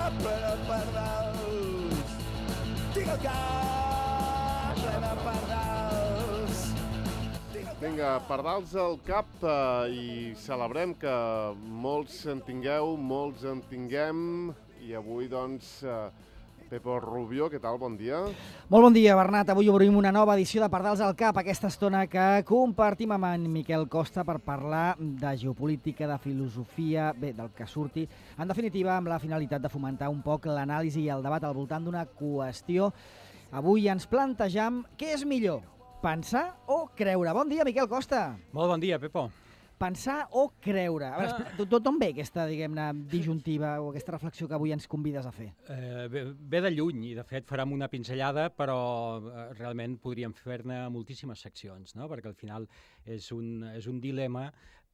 ple de pardals. Tinc el cap ple de pardals. Vinga, pardals al cap i celebrem que molts en tingueu, molts en tinguem. I avui, doncs, Pepo Rubio, què tal? Bon dia. Molt bon dia, Bernat. Avui obrim una nova edició de Pardals al Cap, aquesta estona que compartim amb en Miquel Costa per parlar de geopolítica, de filosofia, bé, del que surti. En definitiva, amb la finalitat de fomentar un poc l'anàlisi i el debat al voltant d'una qüestió. Avui ens plantejam què és millor, pensar o creure. Bon dia, Miquel Costa. Molt bon dia, Pepo. Pensar o creure. A veure, d'on ve aquesta, diguem-ne, disjuntiva o aquesta reflexió que avui ens convides a fer? Ve de lluny i, de fet, farem una pinzellada, però realment podríem fer-ne moltíssimes seccions, no? Perquè al final és un dilema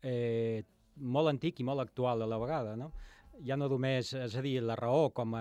molt antic i molt actual a la vegada, no? Ja no només, és a dir, la raó com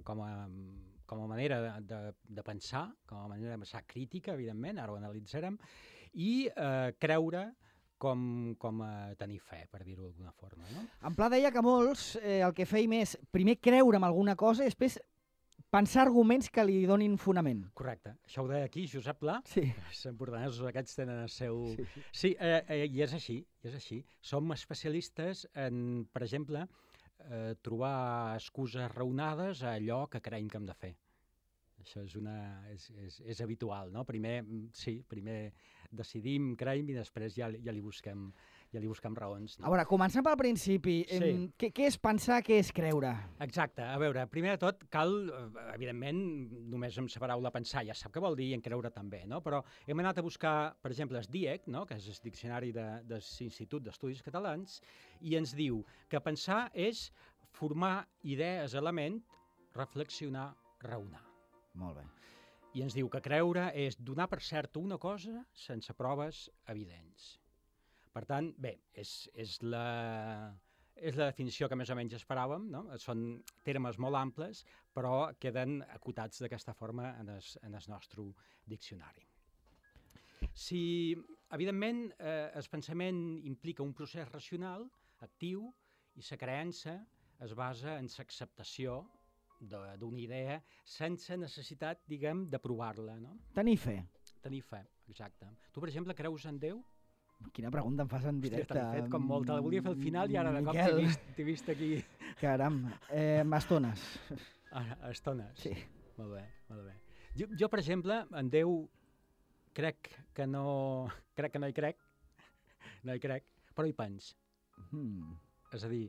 a manera de pensar, com a manera de pensar crítica, evidentment, ara ho analitzarem, i creure com a tenir fe, per dir-ho d'alguna forma, no? En Pla deia que molts el que feim és primer creure en alguna cosa i després pensar arguments que li donin fonament. Correcte. Això ho deia aquí Josep Pla. Sí. Són portanesos, aquests tenen el seu... Sí. Sí, i és així. Som especialistes en, per exemple, trobar excuses raonades a allò que creiem que hem de fer. Això és habitual, no? Primer decidim, creiem i després ja li busquem raons. No? A veure, començant pel principi, Sí. Què és pensar, què és creure? Exacte. A veure, primer de tot, cal, evidentment, només amb la paraula pensar, ja sap què vol dir, i en creure també, no? Però hem anat a buscar, per exemple, el DIEC, no? Que és el Diccionari de l'Institut d'Estudis Catalans, i ens diu que pensar és formar idees, element, reflexionar, raonar. Molt bé. I ens diu que creure és donar per certa una cosa sense proves evidents. Per tant, bé, és la definició que més o menys esperàvem, no? Són termes molt amples, però queden acotats d'aquesta forma en el nostre diccionari. Si, evidentment, el pensament implica un procés racional, actiu, i la creença es basa en l'acceptació d'una idea sense necessitat, diguem, de provar-la, no? Tenir fe. Tenir fe, exacte. Tu, per exemple, creus en Déu? Quina pregunta em fas en directe. Hòstia, t'he fet com molta. La volia fer al final i ara de cop Miquel. t'he vist aquí. Caram, estones. A estones? Sí. Molt bé. Jo, per exemple, en Déu crec que no hi crec, però hi pens. És a dir,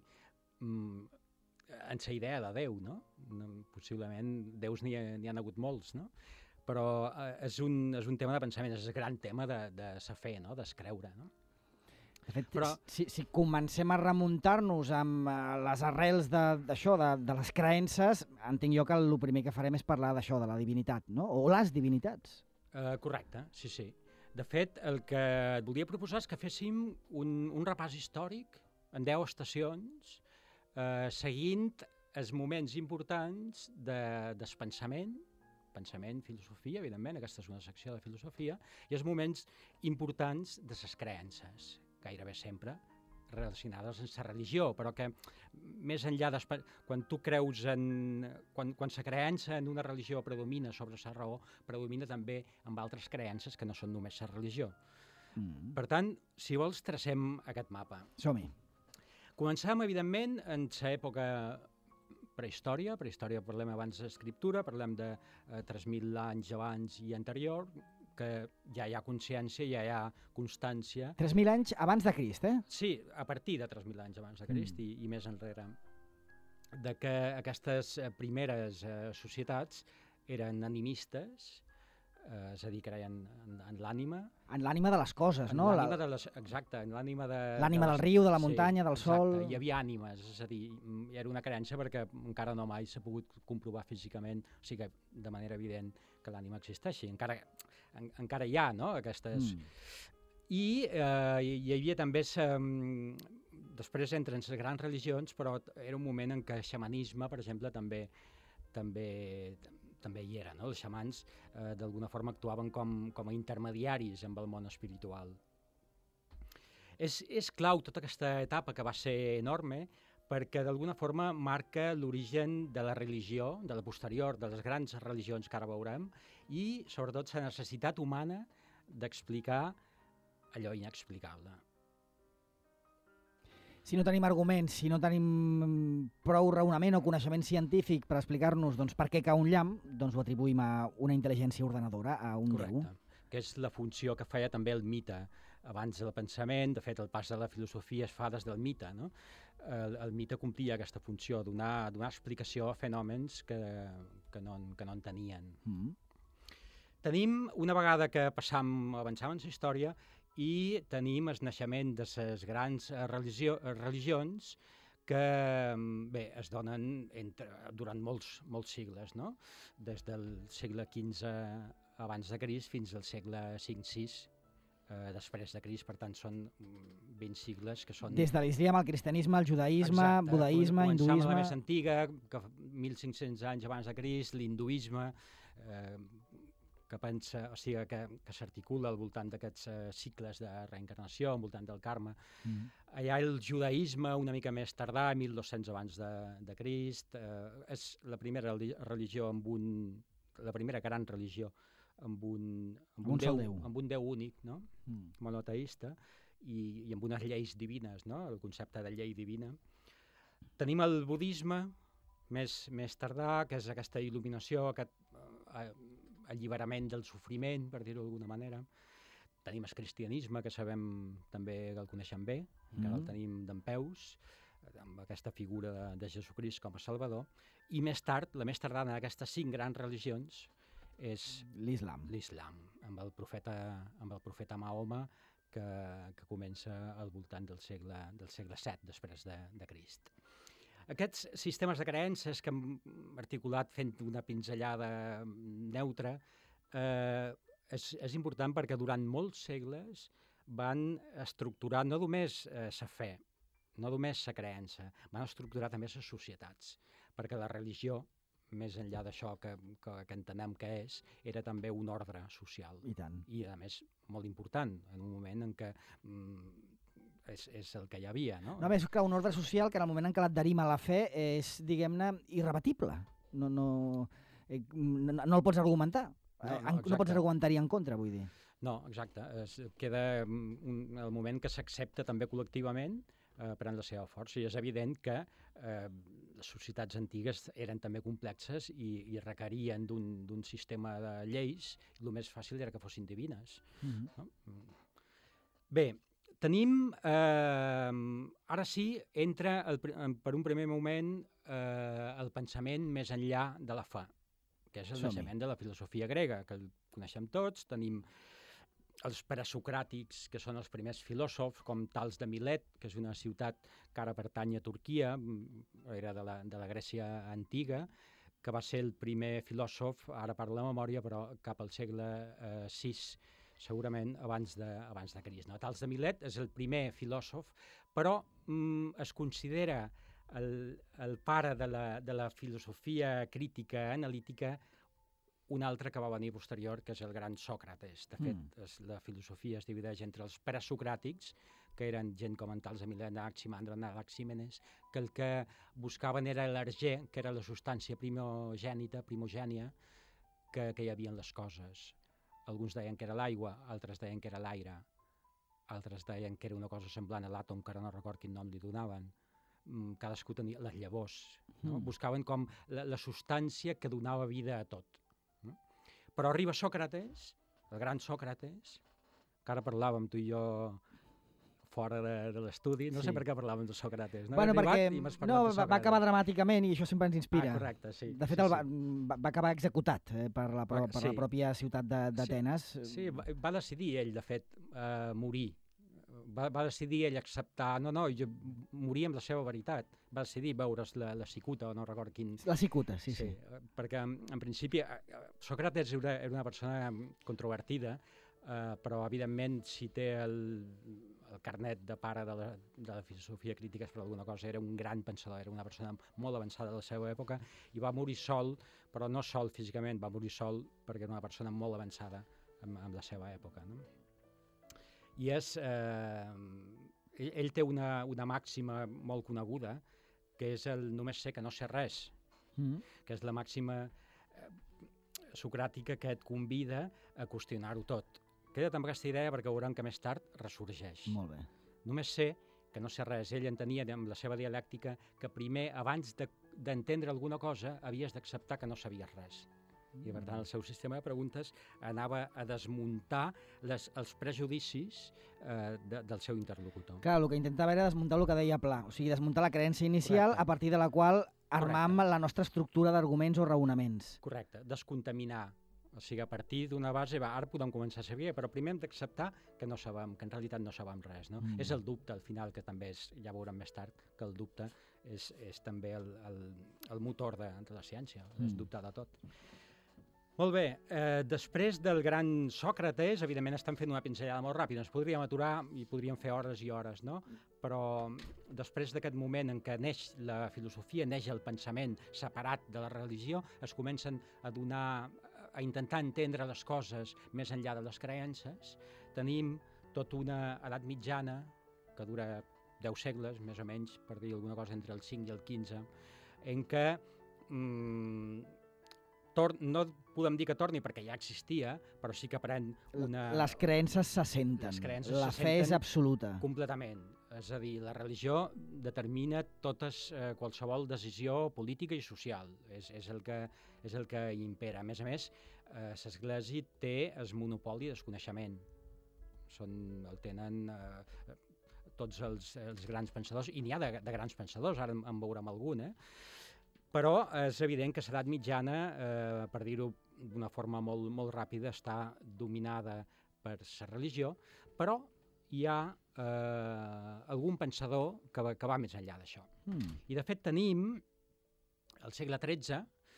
en la idea de Déu, no? Possiblement déus n'hi han hagut molts, no? Però és un tema de pensament, és el gran tema de la fe, no? D'escreure, no? De fet, Però... si comencem a remuntar-nos amb les arrels d'això, de les creences, entenc jo que el primer que farem és parlar d'això, de la divinitat, no? O les divinitats. Correcte, sí. De fet, el que et volia proposar és que féssim un repàs històric en 10 estacions, seguint els moments importants del pensament, filosofia, evidentment, aquesta és una secció de filosofia, i els moments importants de les creences, gairebé sempre relacionades amb la religió, però que més enllà quan tu creus quan la creença en una religió predomina sobre la raó, predomina també amb altres creences que no són només la religió. Per tant, si vols, tracem aquest mapa. Som-hi. Començàvem, evidentment, en l'època prehistòria parlem abans d'escriptura, parlem de 3.000 anys abans i anterior, que ja hi ha consciència, ja hi ha constància. 3.000 anys abans de Crist, eh? Sí, a partir de 3.000 anys abans de Crist i més enrere. De que aquestes primeres societats eren animistes, és a dir, creien en l'ànima. En l'ànima de les coses, no? Exacte, en l'ànima de... L'ànima del riu, de la muntanya, del sol... Exacte, hi havia ànimes, és a dir, era una creença perquè encara no mai s'ha pogut comprovar físicament, o sigui, de manera evident que l'ànima existeixi. Encara hi ha, no?, aquestes... I hi havia també... Després entren les grans religions, però era un moment en què el xamanisme, per exemple, també hi era, no? Els xamans d'alguna forma actuaven com a intermediaris amb el món espiritual. És clau tota aquesta etapa que va ser enorme perquè d'alguna forma marca l'origen de la religió, de la posterior, de les grans religions que ara veurem, i sobretot la necessitat humana d'explicar allò inexplicable. Si no tenim arguments, si no tenim prou raonament o coneixement científic per explicar-nos doncs, per què cau un llamp, doncs ho atribuïm a una intel·ligència ordenadora, a un déu. Que és la funció que feia també el mite abans del pensament. De fet, el pas de la filosofia es fa des del mite, no? El mite complia aquesta funció, donar explicació a fenòmens que no en tenien. Tenim, una vegada que avançam en la història, i tenim el naixement de les grans religions que es donen durant molts segles, no? Des del segle XV abans de Crist fins al segle V-VI després de Crist. Per tant, són 20 segles que són... Des de l'islam, el cristianisme, el judaïsme, exacte, budaïsme, hinduisme... Començam a la més antiga, que 1.500 anys abans de Crist, l'hinduisme, que pensa, o sigui, que s'articula al voltant d'aquests cicles de reencarnació, al voltant del karma. Allà el judaïsme, una mica més tardà, 1.200 abans de Crist, és la primera religió la primera gran religió amb un déu únic, no? Monoteista, i amb unes lleis divines, no? El concepte de llei divina. Tenim el budisme, més tardà, que és aquesta il·luminació, aquest alliberament del sofriment, per dir-ho d'alguna manera. Tenim el cristianisme, que sabem també que el coneixem bé, encara el tenim dempeus, amb aquesta figura de Jesucrist com a Salvador, i més tard, la més tardana d'aquestes 5 grans religions és l'islam, amb el profeta Mahoma, que comença al voltant del segle VII després de Crist. Aquests sistemes de creences que hem articulat fent una pinzellada neutra és important perquè durant molts segles van estructurar no només la fe, no només la creença, van estructurar també les societats, perquè la religió, més enllà d'això que entenem que és, era també un ordre social. I tant. I, a més, molt important, en un moment en què és el que hi havia, no? No, més que un ordre social que en el moment en què l'adherim a la fe és, diguem-ne, irrebatible. No el pots argumentar. No pots argumentar-hi en contra, vull dir. No, exacte. Queda el moment que s'accepta també col·lectivament pren la seva força, i és evident que les societats antigues eren també complexes i requerien d'un sistema de lleis, i el més fàcil era que fossin divines. No? Bé, tenim, ara sí, entra per un primer moment el pensament més enllà de la fe, que és el naixement de la filosofia grega, que el coneixem tots. Tenim els presocràtics, que són els primers filòsofs, com Tals de Milet, que és una ciutat que ara pertany a Turquia, era de la Grècia antiga, que va ser el primer filòsof, ara parlo de memòria, però cap al segle VI, segurament abans de Crist. No? Tals de Milet és el primer filòsof, però es considera el pare de la filosofia crítica analítica un altre que va venir posterior, que és el gran Sòcrates. De fet, la filosofia es divideix entre els presocràtics, que eren gent com en Tals de Milet, Anaximandre, Anaxímenes, que el que buscaven era l'argé, que era la substància primogènia, que hi havia en les coses. Alguns deien que era l'aigua, altres deien que era l'aire, altres deien que era una cosa semblant a l'àtom, que ara no record quin nom li donaven. Cadascú tenia les llavors. No? Buscaven com la substància que donava vida a tot. No? Però arriba Sòcrates, el gran Sòcrates, que ara parlàvem tu i jo fora de l'estudi, no sé per què parlàvem de Sòcrates. No? Bueno, perquè va acabar dramàticament i això sempre ens inspira. Correcte, sí. De fet, va acabar executat per la pròpia ciutat d'Atenes. Sí, va decidir ell, de fet, morir. Va decidir ell acceptar, jo moria amb la seva veritat. Va decidir veure's la cicuta, o no record quin... La cicuta, sí. Perquè, en principi, Sòcrates era una persona controvertida, però, evidentment, si té el carnet de pare de la filosofia crítica per alguna cosa, era un gran pensador, era una persona molt avançada de la seva època, i va morir sol, però no sol físicament, va morir sol perquè era una persona molt avançada amb la seva època. No? I ell té una màxima molt coneguda, que és el només sé que no sé res, que és la màxima socràtica que et convida a qüestionar-ho tot. Queda't amb aquesta idea perquè veurem que més tard ressorgeix. Molt bé. Només sé que no sé res. Ell entenia amb la seva dialèctica que primer, abans d'entendre alguna cosa, havies d'acceptar que no sabies res. I per tant el seu sistema de preguntes anava a desmuntar els prejudicis del seu interlocutor. Clar, el que intentava era desmuntar el que deia Pla, o sigui, desmuntar la creença inicial. Correcte. A partir de la qual armam la nostra estructura d'arguments o raonaments. Correcte, descontaminar. O sigui, a partir d'una base, ara podem començar a saber, però primer hem d'acceptar que no sabem, que en realitat no sabem res. No? És el dubte, al final, que també és, ja veurem més tard, que el dubte és també el motor de la ciència, és dubtar de tot. Molt bé, després del gran Sòcrates, evidentment estem fent una pinzellada molt ràpida, ens podríem aturar i podríem fer hores i hores, no? Però després d'aquest moment en què neix la filosofia, neix el pensament separat de la religió, es comencen a intentar entendre les coses més enllà de les creences. Tenim tota una edat mitjana, que dura 10 segles, més o menys, per dir alguna cosa entre el 5 i el 15, en què no podem dir que torni perquè ja existia, però sí que pren una... Les creences s'assenten, la fe és absoluta. Completament. És a dir, la religió determina qualsevol decisió política i social. És el que impera. A més, l'Església té el monopoli del coneixement. El tenen tots els grans pensadors, i n'hi ha de grans pensadors, ara en veurem algun, però és evident que l'edat mitjana, per dir-ho d'una forma molt, molt ràpida, està dominada per la religió, però hi ha algun pensador que va més enllà d'això. I de fet tenim, al segle XIII,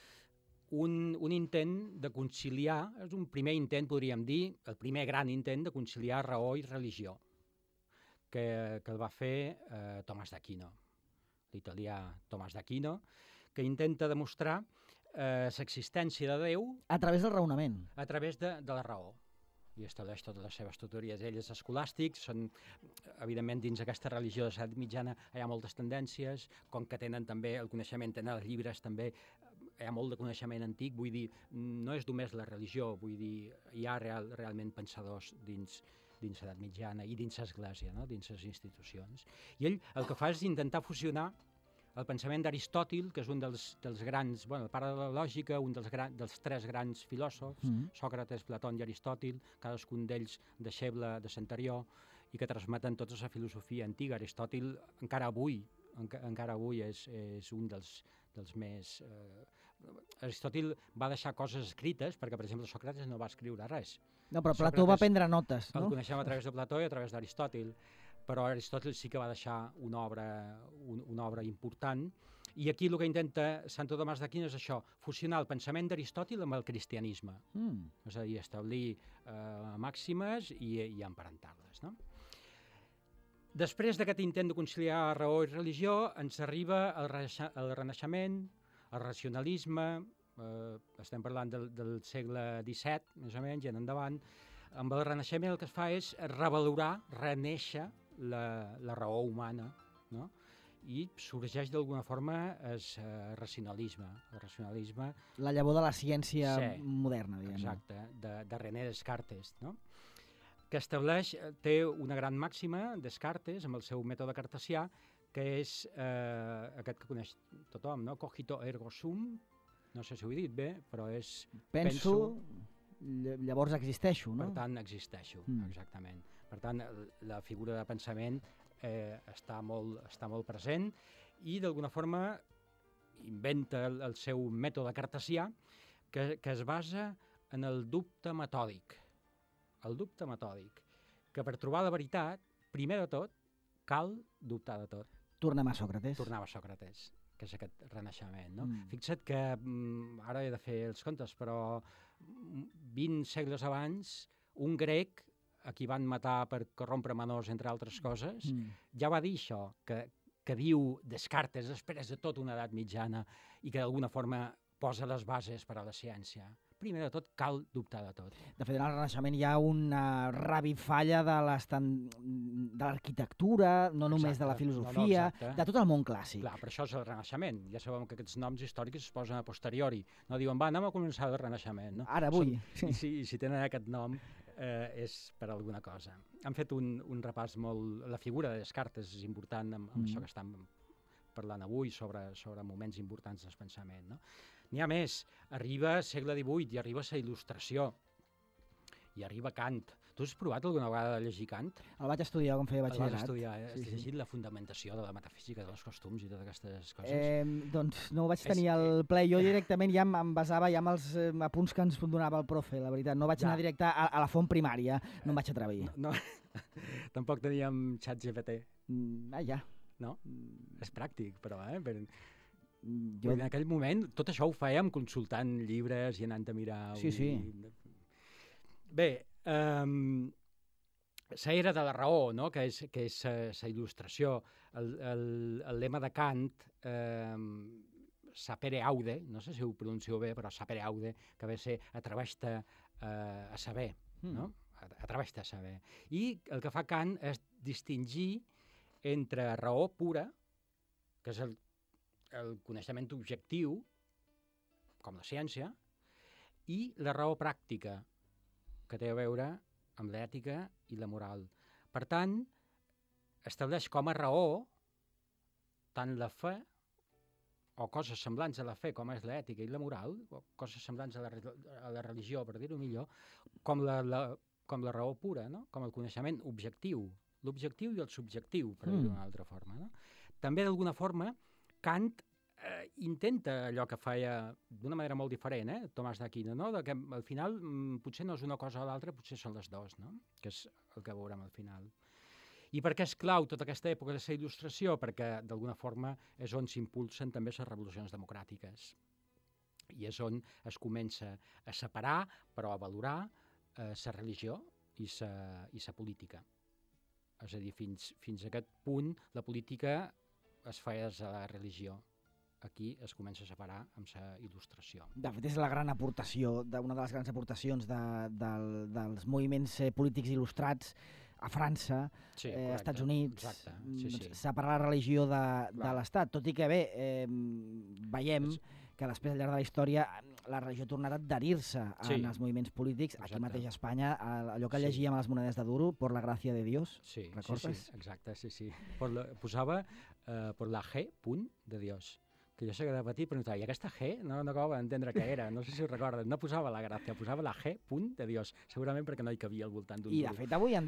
un intent de conciliar, és un primer intent, podríem dir, el primer gran intent de conciliar raó i religió, que el va fer Tomàs d'Aquino, l'italià Tomàs d'Aquino, que intenta demostrar l'existència de Déu... A través del raonament. A través de la raó. I estableix totes les seves teories. Ell és escolàstic, evidentment dins aquesta religió de l'edat mitjana hi ha moltes tendències, com que tenen també el coneixement, tenen els llibres també, hi ha molt de coneixement antic, vull dir, no és només la religió, vull dir, hi ha realment pensadors dins l'edat mitjana i dins l'Església, no? Dins les institucions. I ell el que fa és intentar fusionar el pensament d'Aristòtil, que és un dels grans, el pare de la lògica, un dels tres grans filòsofs, Sòcrates, Plató i Aristòtil, cadascun d'ells deixeble de l'anterior, i que transmeten tota la filosofia antiga. Aristòtil encara avui és un dels més... Aristòtil va deixar coses escrites, perquè, per exemple, Sòcrates no va escriure res. No, però Plató va prendre notes, no? El coneixem a través de Plató i a través d'Aristòtil. Però Aristòtil sí que va deixar una obra important, i aquí el que intenta Santo Tomàs d'Aquino és això, fusionar el pensament d'Aristòtil amb el cristianisme, és a dir, establir màximes i emparentar-les, no? Després d'aquest intent de conciliar raó i religió, ens arriba el Renaixement, el racionalisme, estem parlant del segle XVII, més o menys, i en endavant. Amb el Renaixement el que es fa és revalorar, renéixer la raó humana, no? I sorgeix d'alguna forma el racionalisme. La llavor de la ciència moderna, diguem. Exacte, de René Descartes, no? Que té una gran màxima, Descartes, amb el seu mètode cartesià, que és aquest que coneix tothom, no? Cogito ergo sum, no sé si ho he dit bé, però és... Penso, llavors existeixo, no? Per tant, existeixo, exactament. Per tant, la figura de pensament està molt present i, d'alguna forma, inventa el seu mètode cartesià que es basa en el dubte metòdic. El dubte metòdic, que per trobar la veritat, primer de tot, cal dubtar de tot. Tornem a Sòcrates. Tornem a Sòcrates, que és aquest renaixement, no? Fixa't que, ara he de fer els comptes, però 20 segles abans, un grec, a qui van matar per corrompre menors, entre altres coses, ja va dir això, que diu Descartes després de tota una edat mitjana i que d'alguna forma posa les bases per a la ciència. primer de tot, cal dubtar de tot. De fet, en el Renaixement hi ha una revifalla de l'arquitectura, no només de la filosofia, de tot el món clàssic. Clar, per això és el Renaixement. Ja sabem que aquests noms històrics es posen a posteriori. No diuen, va, anem a començar el Renaixement. No? Ara, avui. I si tenen aquest nom és per alguna cosa. Han fet un repàs molt... La figura de Descartes és important amb això que estem parlant avui sobre moments importants del pensament. No? N'hi ha més. Arriba segle XVIII i arriba la Il·lustració. I arriba Kant. Tu has provat alguna vegada de llegir Kant? El vaig estudiar quan feia batxillerat. El vaig estudiar, has llegit la fundamentació de la metafísica dels costums i totes aquestes coses? Doncs no ho vaig tenir al ple. Jo directament ja em basava ja en els apunts que ens donava el profe, la veritat. No vaig anar directe a la font primària, no em vaig atrevir. No. Tampoc teníem ChatGPT. Ja. No? És pràctic, però, en aquell moment tot això ho fèiem consultant llibres i anant a mirar... Sí. Bé, l'era de la raó, no? que és la il·lustració. El lema de Kant, sapere aude, no sé si ho pronuncio bé, però sapere aude, que ve a ser atreveix-te a saber, no? Atreveix-te a saber. I el que fa Kant és distingir entre raó pura, que és el coneixement objectiu, com la ciència, i la raó pràctica, que té a veure amb l'ètica i la moral. Per tant, estableix com a raó tant la fe, o coses semblants a la fe, com és l'ètica i la moral, o coses semblants a la religió, per dir-ho millor, com la raó pura, no? Com el coneixement objectiu, l'objectiu i el subjectiu, per dir-ho d'una altra forma. No? També, d'alguna forma, Kant intenta allò que feia d'una manera molt diferent, Tomàs d'Aquino, no? Que al final potser no és una cosa o l'altra, potser són les dues, no? Que és el que veurem al final. I per què és clau tota aquesta època de la il·lustració? Perquè d'alguna forma és on s'impulsen també les revolucions democràtiques. I és on es comença a separar, però a valorar la religió i la política. És a dir, fins a aquest punt la política es feia a la religió. Aquí es comença a separar amb la il·lustració. De fet, és la gran aportació, una de les grans aportacions dels moviments polítics il·lustrats a França, als Estats Units, separar la religió de l'Estat. Tot i que bé, veiem que després, al llarg de la història, la religió ha tornat a adherir-se en els moviments polítics. Aquí mateix a Espanya, allò que llegíem a les monedes de duro, por la gracia de Dios, recordes? Sí, exacte, sí. Posava por la G, punt, de Dios. Que jo sé que de petit preguntava, i aquesta G no acabava d'entendre què era, no sé si ho recorden, no posava la gràcia, posava la G, punt de Dios, segurament perquè no hi cabia al voltant d'un duro. I de fet, avui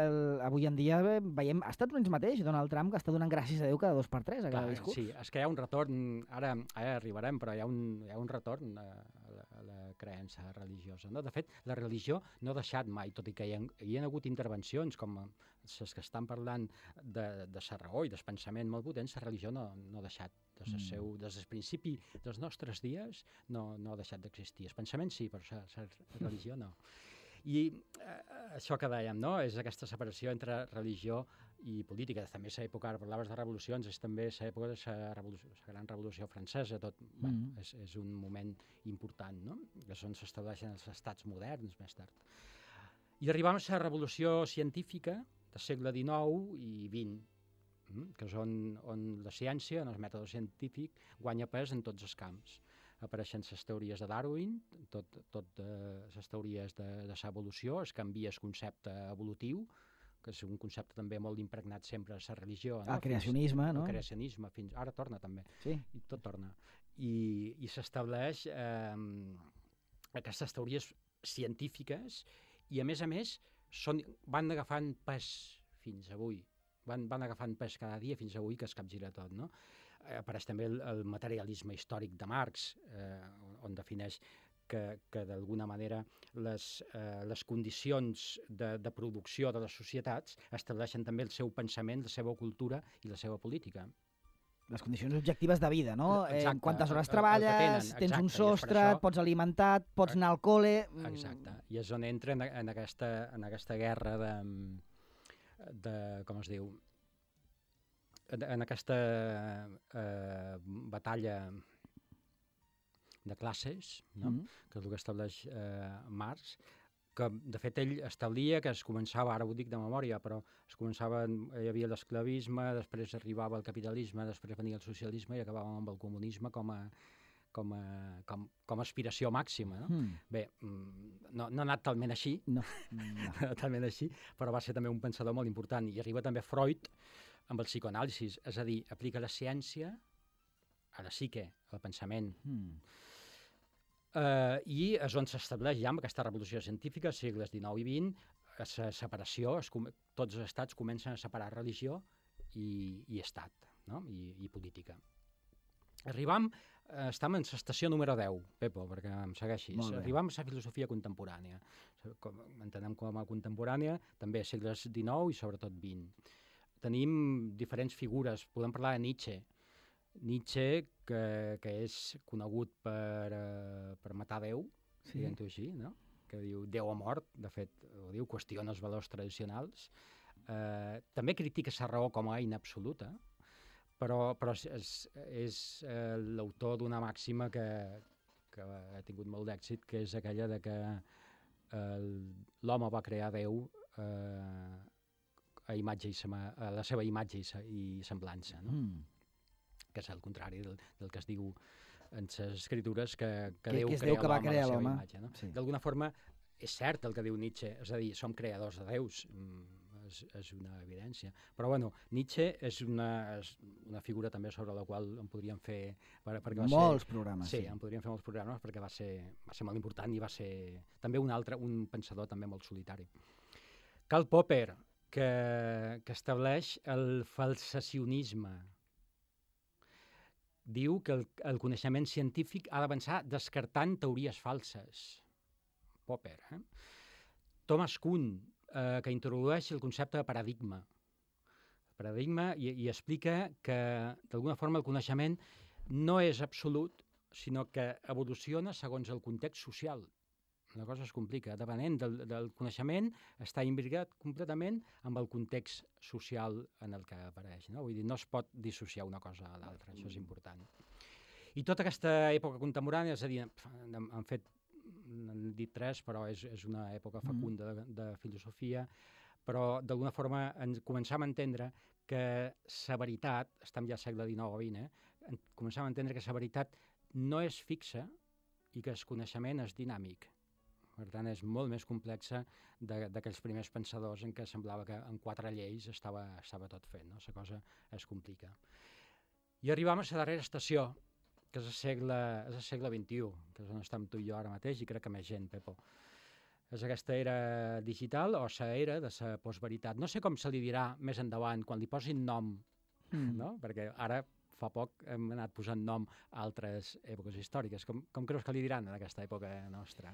en dia veiem, als Estats Units mateix, Donald Trump, que està donant gràcies a Déu cada 2 per 3 a cada discurs. Sí, és que hi ha un retorn, ara arribarem, però hi ha un retorn a la creença religiosa. No? De fet, la religió no ha deixat mai, tot i que hi ha hagut intervencions com les que estan parlant de la raó i del pensament molt potents, la religió no ha deixat. Des del principi dels nostres dies no ha deixat d'existir. El pensament sí, però la religió no. I això que dèiem, no? És aquesta separació entre religió i política. També l'època, ara parlaves de revolucions, és també l'època de la gran revolució francesa. És un moment important, no? Que és on s'estableixen els estats moderns més tard. I arribam a la revolució científica del segle XIX i XX, que és on la ciència, el mètode científic, guanya pes en tots els camps. Apareixen les teories de Darwin, tot les teories de l'evolució, es canvia el concepte evolutiu, que és un concepte també molt impregnat sempre a la religió. El creacionisme, no? El creacionisme, ara torna també. Sí. I tot torna. I s'estableix aquestes teories científiques i, a més, van agafant pes fins avui. Van agafant pes cada dia fins avui, que es capgira tot, no? Apareix també el materialisme històric de Marx, on defineix que d'alguna manera les condicions de producció de les societats estableixen també el seu pensament, la seva cultura i la seva política. Les condicions objectives de vida, no? Exacte, quantes hores treballes, tens un sostre, pots alimentar, pots anar al col·le... Exacte, i és on entra en aquesta guerra de com es diu, en aquesta batalla de classes, no? Que és el que estableix Marx, que de fet ell establia que es començava, ara ho dic de memòria, però hi havia l'esclavisme, després arribava el capitalisme, després venia el socialisme i acabàvem amb el comunisme com a aspiració màxima. No? Bé, no ha anat talment així, talment així, però va ser també un pensador molt important. I arriba també Freud amb el psicoanàlisi, és a dir, aplica la ciència a la psique, al pensament. I és on s'estableix ja amb aquesta revolució científica, segles XIX i XX, la separació, tots els estats comencen a separar religió i estat, no? I política. Estem en l'estació número 10, Pepo, perquè em segueixis. Arribam a la filosofia contemporània. Entenem com a contemporània, també segles XIX i sobretot XX. Tenim diferents figures, podem parlar de Nietzsche. Nietzsche, que és conegut per matar Déu, diguem-ho així, no? Que diu Déu ha mort, de fet, ho diu, qüestiona els valors tradicionals. També critica la raó com a eina absoluta, però és l'autor d'una màxima que ha tingut molt d'èxit, que és aquella de que l'home va crear Déu a la seva imatge i semblança, no? Que és el contrari del que es diu en les escritures, que Déu crea l'home a la seva imatge. No? Sí. D'alguna forma, és cert el que diu Nietzsche, és a dir, som creadors de déus, és una evidència. Però, bueno, Nietzsche és una figura també sobre la qual en podríem fer... Molts programes. Sí, en podríem fer molts programes perquè va ser molt important i va ser també un pensador també molt solitari. Karl Popper, que estableix el falsacionisme. Diu que el coneixement científic ha d'avançar descartant teories falses. Popper. Thomas Kuhn, que introdueix el concepte de paradigma. Paradigma i explica que, d'alguna forma, el coneixement no és absolut, sinó que evoluciona segons el context social. La cosa es complica. Depenent del coneixement, està imbricat completament amb el context social en el que apareix. No? Vull dir, no es pot dissociar una cosa a l'altra, això és important. I tota aquesta època contemporània, és a dir, han dit tres, però és una època fecunda de filosofia, però d'alguna forma començam a entendre que la veritat, estem ja al segle XIX o XX, començam a entendre que la veritat no és fixa i que el coneixement és dinàmic. Per tant, és molt més complexa d'aquells primers pensadors en què semblava que en 4 lleis estava tot fet. No? La cosa es complica. I arribam a la darrera estació, que és el segle XXI, que és on estem tu i jo ara mateix, i crec que més gent, Pepo. És aquesta era digital o la era de la postveritat. No sé com se li dirà més endavant, quan li posin nom, no? Perquè ara fa poc hem anat posant nom a altres èpoques històriques. Com creus que li diran en aquesta època nostra?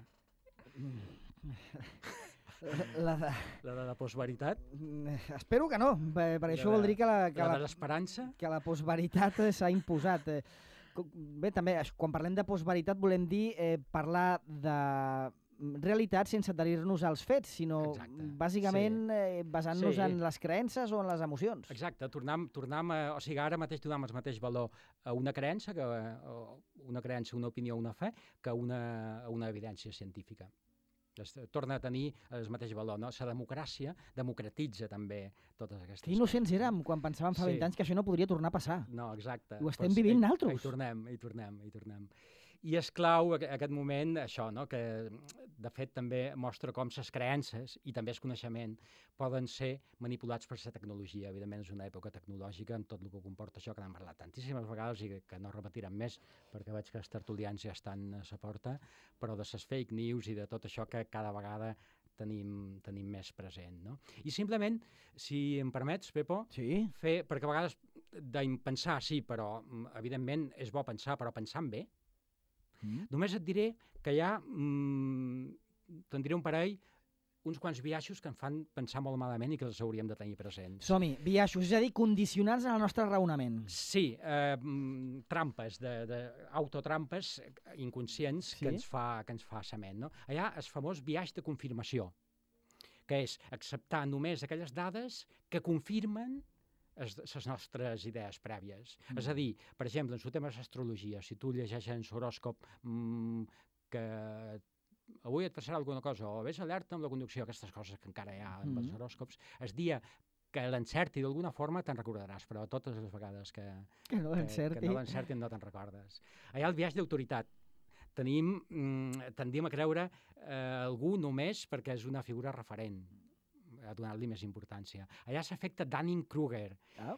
La de la postveritat? Espero que no, per això vol dir que l'esperança? Que la postveritat s'ha imposat. Bé, també, quan parlem de postveritat volem dir parlar de realitat sense adherir-nos als fets, sinó bàsicament basant-nos en les creences o en les emocions. Exacte, tornem o sigui, ara mateix donem el mateix valor a una creença, una opinió, una fe, que a una evidència científica. Torna a tenir el mateix valor, no? La democràcia democratitza també totes aquestes coses. Innocents érem quan pensàvem fa 20 anys que això no podria tornar a passar. No, exacte. Ho estem vivint nosaltres. Hi tornem. I és clau aquest moment, això, no? Que de fet també mostra com les creences i també el coneixement poden ser manipulats per la tecnologia. Evidentment és una època tecnològica amb tot el que comporta això, que n'hem parlat tantíssimes vegades i que no repetirem més perquè veig que els tertulians ja estan a la porta, però de les fake news i de tot això que cada vegada tenim més present. No? I simplement, si em permets, Pepo, fer, perquè a vegades pensar sí, però evidentment és bo pensar, però pensant bé. Només et diré que ja te'n diré un parell, uns quants biaixos que em fan pensar molt malament i que els hauríem de tenir presents. Som-hi, biaixos, és a dir, condicionants en el nostre raonament. Sí, trampes, autotrampes inconscients que ens fa la ment. No? Allà el famós biaix de confirmació, que és acceptar només aquelles dades que confirmen les nostres idees prèvies. És a dir, per exemple, en el tema de l'astrologia, si tu llegeixes en l'horòscop que avui et passarà alguna cosa, o vés alerta amb la conducció, aquestes coses que encara hi ha amb els horòscops, el dia que l'encerti d'alguna forma te'n recordaràs, però totes les vegades que no l'encerti no te'n recordes. Allà el viatge d'autoritat. Tendim a creure algú només perquè és una figura referent, a donar-li més importància. Allà s'afecta Dunning-Kruger,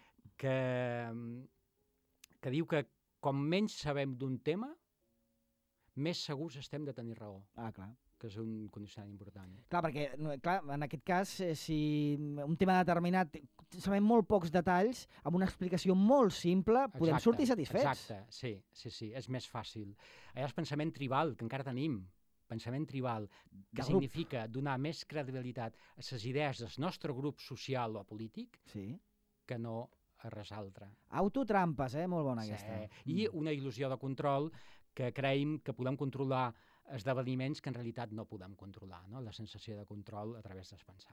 que diu que com menys sabem d'un tema, més segurs estem de tenir raó. Clar. Que és un condicionant important. Clar, perquè en aquest cas, si un tema determinat sabem molt pocs detalls, amb una explicació molt simple, podem sortir satisfets. Exacte, sí, és més fàcil. Allà és pensament tribal, que encara tenim, pensament tribal, que significa donar més credibilitat a les idees del nostre grup social o polític que no a res altre. Autotrampes, molt bona aquesta. I una il·lusió de control que creiem que podem controlar esdeveniments que en realitat no podem controlar, no? La sensació de control a través del pensar.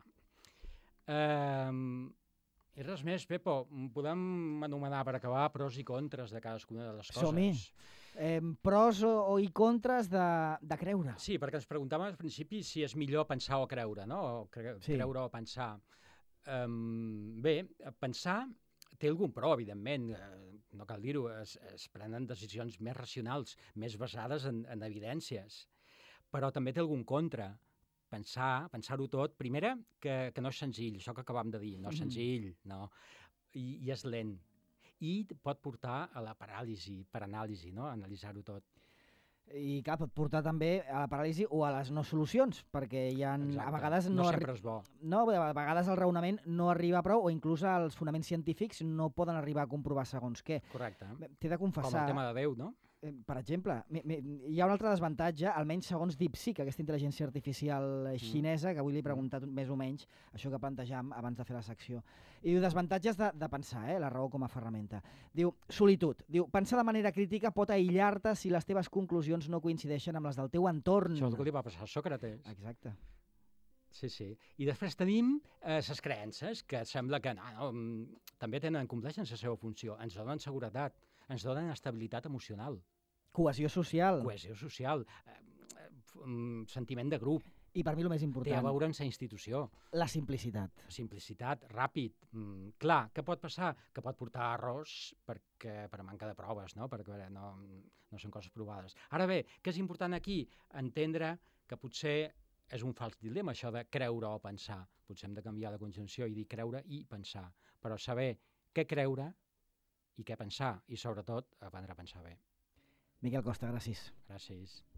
I res més, Pepo, podem anomenar per acabar pros i contres de cadascuna de les coses. Som-hi. Pros i contres de creure. Sí, perquè ens preguntàvem al principi si és millor pensar o creure, no? Creure o pensar. Bé, pensar té algun pro, evidentment, no cal dir-ho, es prenen decisions més racionals, més basades en evidències, però també té algun contra. Pensar-ho tot, primera, que no és senzill, això que acabam de dir, no és senzill, no, i és lent, i pot portar a la paràlisi, per anàlisi, no?, analitzar-ho tot. I clar, pot portar també a la paràlisi o a les no solucions, perquè hi ha, a vegades no sempre és bo. No, a vegades el raonament no arriba a prou, o inclús els fonaments científics no poden arribar a comprovar segons què. Correcte. T'he de confessar... Com el tema de Déu, no? Per exemple, hi ha un altre desavantatge, almenys segons DeepSeek, aquesta intel·ligència artificial xinesa, que avui li he preguntat més o menys això que plantejam abans de fer la secció. I diu, desavantatges de pensar, la raó com a ferramenta. Diu, solitud. Diu, pensar de manera crítica pot aïllar-te si les teves conclusions no coincideixen amb les del teu entorn. Això és el que li va passar a Sòcrates. Exacte. Sí. I després tenim les creences, que sembla que també compleixen la seva funció. Ens donen seguretat, ens donen estabilitat emocional. Cohesió social. Sentiment de grup. I per mi el més important... Té a veure amb la institució. La simplicitat. Simplicitat, ràpid. Clar, què pot passar? Que pot portar a errors per manca de proves, no? Perquè no són coses provades. Ara bé, què és important aquí? Entendre que potser és un fals dilema, això de creure o pensar. Potser hem de canviar de conjunció i dir creure i pensar. Però saber què creure i què pensar, i sobretot aprendre a pensar bé. Miquel Costa, gràcies. Gràcies.